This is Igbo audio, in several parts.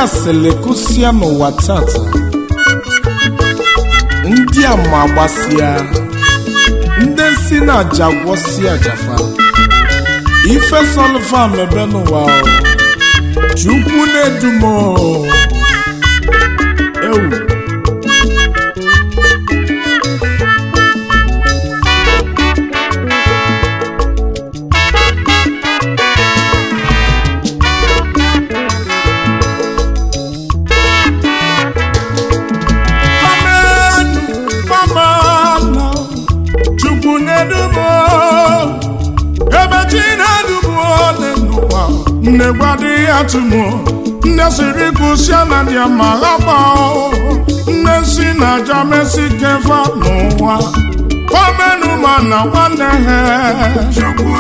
asịlịkụsịa n'ụwa tata ndị ama agbasịa ndị si na aja gwọsịa ajafa ife sọlụfa mebe n'ụwa Chukwu na-edumo ewu Negwadi atumo nne siri kusia na dia magaba nne si na jamesi kefa n'ụwa omenu mana nwanne he Chukwu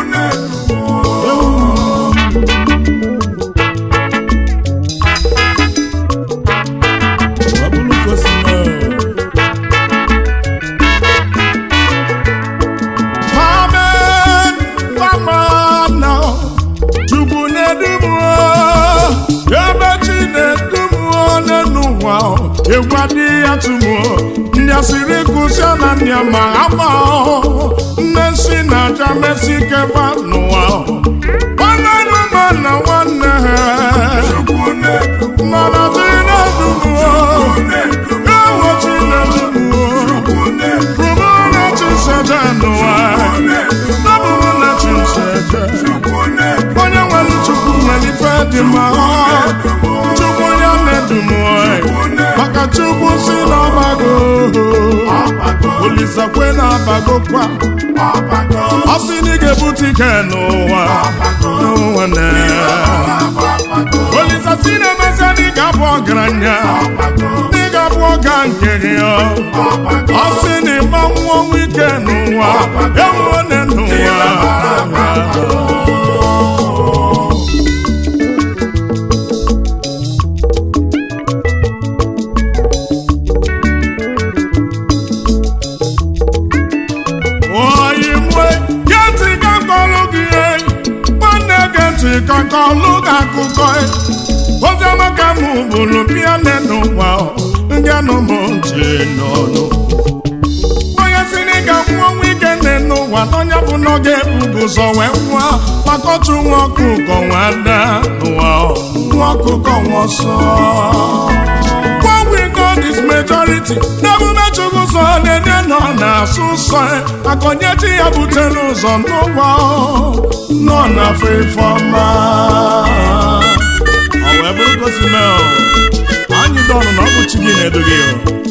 Egwadi atumo ndị asịrị kụsịa na ndị ama ama nne si na jamesi kefa n'ụwa omenu mana nwanne ha mana Chinedumo ewo Chinedumo rubuna chiseje n'ụwa nabụna chiseje onye nwere Chukwu nwere ife dị mma Chukwu ya na-edumo maka Chukwu si n'ọbago Olisa kwe na-abago kwa ọ sị na ị ga-ebute ike n'ụwa nne Olisa si na-emezi na ị ga-abụ ọgaranya na ị ga-abụ ọga nke gị ọ sị na ịma nwa ọnwụ ike n'ụwa enwone n'ụwa kakọlụ ga-akụkọ oziọma ka mụ bụrụ bịa n'ụwa ndị anụmụji n'ọnụ onye si na ịga nwụọ ọnwụ ike n'ụwa n'onye bụ n'oge ebugo ụzọ wee nwụọ maka otu nwa ọkụkọ nwada n'ụwa nwa ọkụkọ nwọsọ one with God is majority n'emume Chukwu sọ na-enye nọ na-asụ nsọ maka onye chi ya butere ụzọ n'ụwa nọ na afọ ifeọma ọ wee bụrụ gosi mee anyị dọnụ na ọ bụ chi gị na-edu gị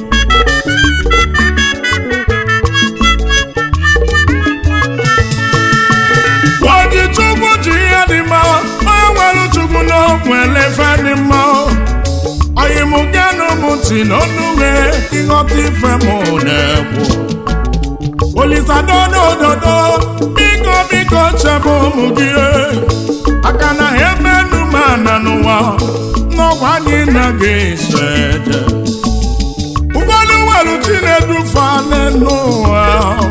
oji Chukwu ji ihe dị mma onye nwere Chukwu n'okwu elefe dị mma oyi mụ genụ m ntị n'ọnụ wee ịghọta ife mụ na-ekwu Olisa dodododo biko biko chebe ụmụ gị aka na ebe numana n'ụwa n'ọgwa anyị na-aga eso eje ụfọdụ nwere Chinedufa n'ụwa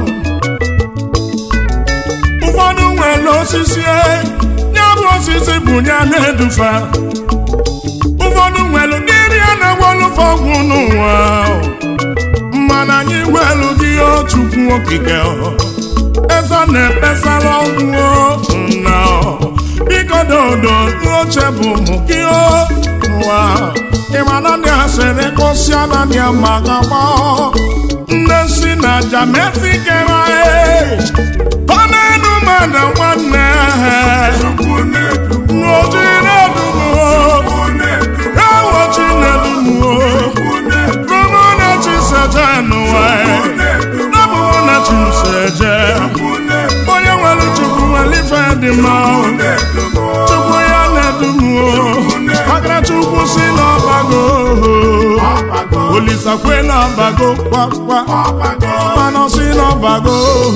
ụfọdụ nwere osisi ya bụ osisi bụ ya na-edufa ụfọdụ nwere mmiri a na-agwọlụfe ọgwụ n'ụwa mana anyị nwere gị Chukwu okike eze na-ekpesara ọgwụ na biko dodo n'oche bụ ụmụ gị n'ụwa ịmana ndị asịrị kụsịa na ndị ama gaba nne si na jamesi kera omenu mana nwanne n'oji na-edumo ewo Chinedumo rubuna chiseje n'ụwa nabụna chiseje onye nwere Chukwu nwere ife dị mma Chukwu ya na-edumo maka Chukwu si n'ọbago Olisa kwe n'ọbago kwakwa mana si n'ọbago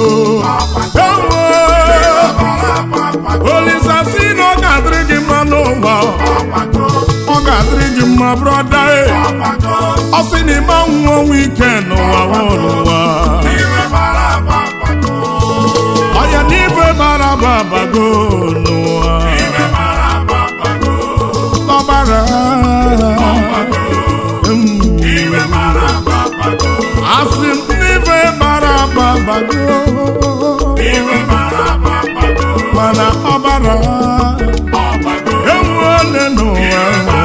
Olisa si na ọ ga-adịrị gị mma n'ụwa ọ ga-adịrị gị mma brọda ọ sị na ịma nwa ọnwụ ike n'ụwa n'ụwa ọya n'ife bara babago n'ụwa ọbara mana ọbara ewu ole n'ụwa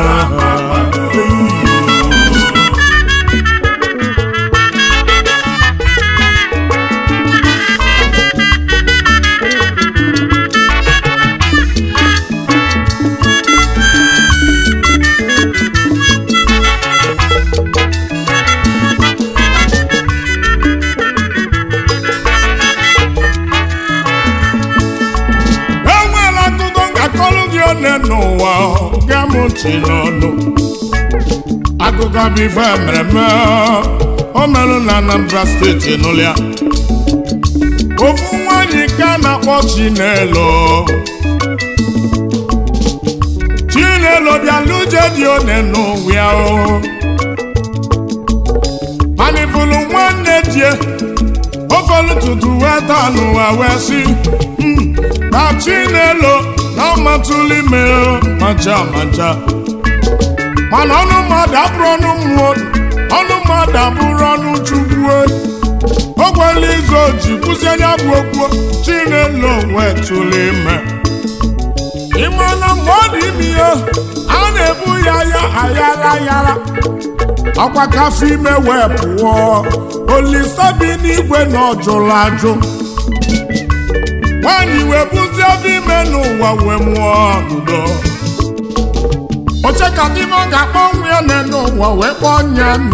n'ụwa ga-amụchi n'ọnụ akụkọ bụ ife emereme o merụ na Anambra steeti n'ụlọ ofu nwanyị ka na-akpọ Chinelo bịala uje dị one n'ụwa ya manifulu nwanne die ofelu tutu wee taa n'ụwa wee si na Chinelo na matụlụ ime maja mana ọnụ mmadụ abụrụ ọnụ mmụọ ọnụ mmadụ abụrụ ọnụ Chukwu o gwela izu oji kwụsị anya bụ okwu Chinelo wee tụlụ ime ịmana mgbe ọ dị ime ihe a na-ebu ya ayara ọkwa kafe ime wee pụọ Olisa bi n'igwe na ọjụrụ ajụ nwanyị wee buzie obi ime n'ụwa wee mụọ n'udo oche ka dị m ga-akpọ nwa ya n'ụwa wee kpọọ nya nụ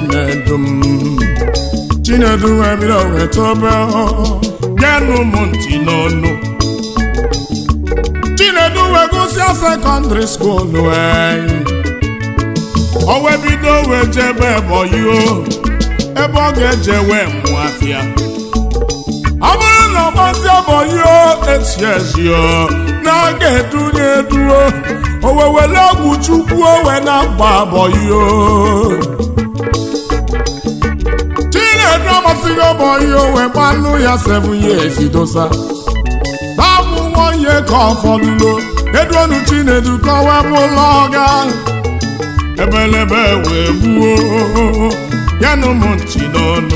Chinedu wee bido wee tobe genụ m ntị n'ọnụ Chinedu wee gụsịa sekọndịrị skuul o wee bido wee jebe Ebonyi ebe ọ ga-eje wee mụọ afịa ọ bụrụ na ọgbasị Ebonyi etiezi na-aga eduo o wee were ọgwụ Chukwu owe na-agba Ebonyi Chinedu amasịghị Ebonyi wee gbanụ ya 7 years dosa na-abụ 1 year ka ọ fọdụlo eduonu Chinedu ka o wee bụla ọga ebelebe wee gbuo ya nụ m ntị n'ọnụ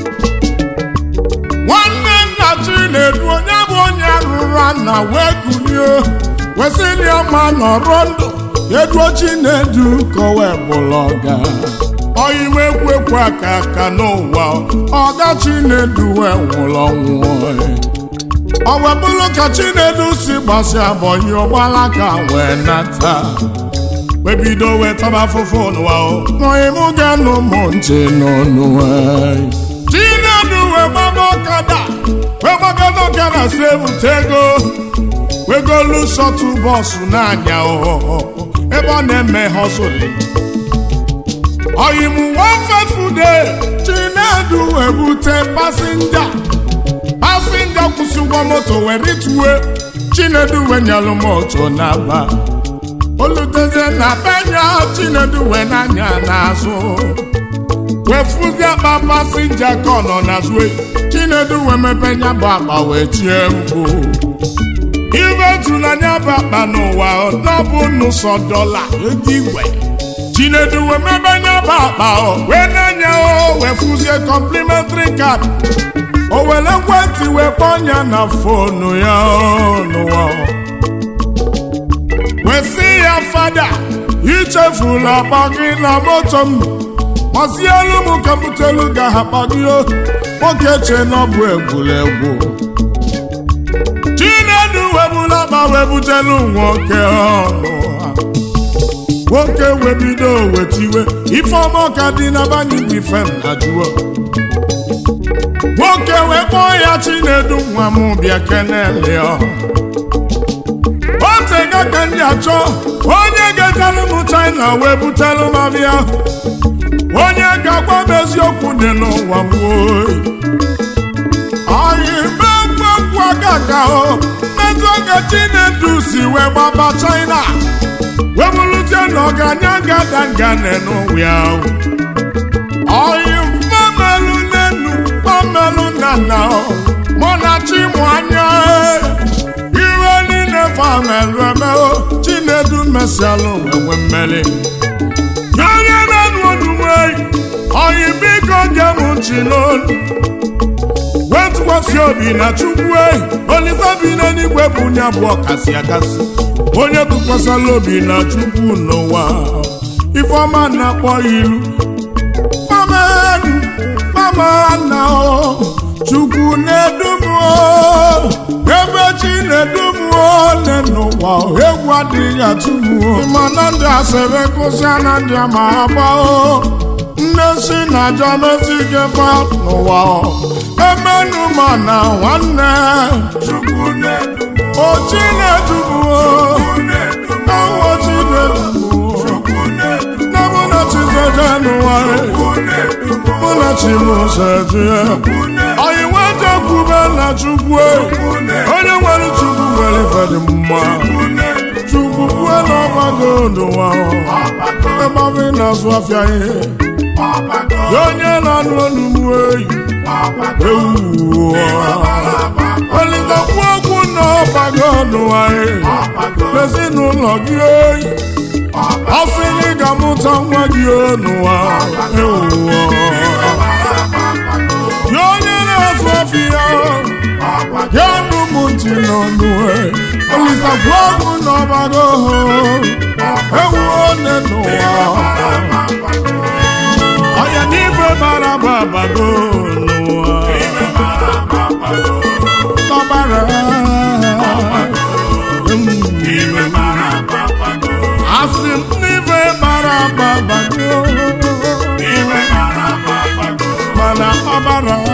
Chinedu onye bụ onye rụrụ ana wee kulie wesịrị ọma nọrọ ndụ eduo Chinedu ka o wee bụrụ ọga oyime ekwekwe aka n'ụwa ọga Chinedu wee nwụrụ ọnwụ o wee bụrụ ka Chinedu si gbasịa Ebonyi ọgbala ka wee nata wee bido wee taba afụfụ n'ụwa n'oyimu ga-anụ m ntị n'ọnụ Chinedu wee gbaba ọkada na sevute ego wegolu shọtụ bọsụ n'anya ebe ọ na-eme hustle oyimu one faithful day Chinedu wee bute pasinja kwụsị ụgwọ moto wee rituwe Chinedu wee nyalụ moto n'aba olutezie na benya Chinedu wee n'anya n'azụ wee fụzie akpa pasinja ka ọ nọ n'azụ Chinedu wee mepe nya bụ akpa wee tie mkpu ibe tulanya bụ akpa n'ụwa n'ọbụ nụsọ $1 ego igwe Chinedu wee mepe nya bụ akpa wee na-anya wee fụzie complimentary card o were ekwentị wee kpọọ nya na fonu ya n'ụwa wee sị ya fada ichefula akpa gị na moto m ọzielu m ka butelu ga-akpa gị nwoke che n'ọbụ egwuregwu Chinedu webula akpa wee butelu nwoke nwoke wee bido wetiwe ifeọma ka dị na banye bụ ife na jụọ nwoke wee kpọọ ya Chinedu nwa m bịa kenele otega ka ndị achọ onye ga-ejelụ m China wee butelu m abịa onye ga-agwa m eziokwu dị n'ụwa m anyị mekpekwu aka ka metụ oge Chinedu si wee gbaba China wee bụrụzie na ọgaranya gadangane n'ụwa anyị mmemelu n'enu mmemelu nana mụ na Chimụ anya iwe niile famelu eme Chinedu mesialụ enwe mmeli onye biko gem ntị n'olu wetu tụkwasị obi na Chukwu Olise bi n'eluigwe bụ onye bụ ọkasị akasị onye tụkwasịla obi na Chukwu n'ụwa Ifeọma na-akpọ ilu mama na Chukwu na-edum ebe chi na-edum n'ụwa egwu adịghị atụ m mana ndị asịrị kụsịa na ndị ama agba nne si na aja mezi gefa n'ụwa emenu mana nwanne Chukwu na-edum ochi na-edum ochi na-edum na mụ na Chizeje n'ụwa mụ na Chimuzeje anyị nweta kwube na Chukwu onye nwere Chukwu nwere ife dị mma Chukwu kwue n'ọbago n'ụwa ebe na-azụ afịa ihe onye na-anụ olu m ewu Olise kwuo okwu n'ọbago n'ụwa n'ezinụlọ gị ọ sị na ị ga-amụta nwa gị n'ụwa onye na-azụ afịa ya nụ m ntị n'ọnụ Olise kwuo okwu n'ọbago ewu one n'ụwa ọya n'ife bara babago n'ụwa ọbara asị m n'ife bara babago mana ọbara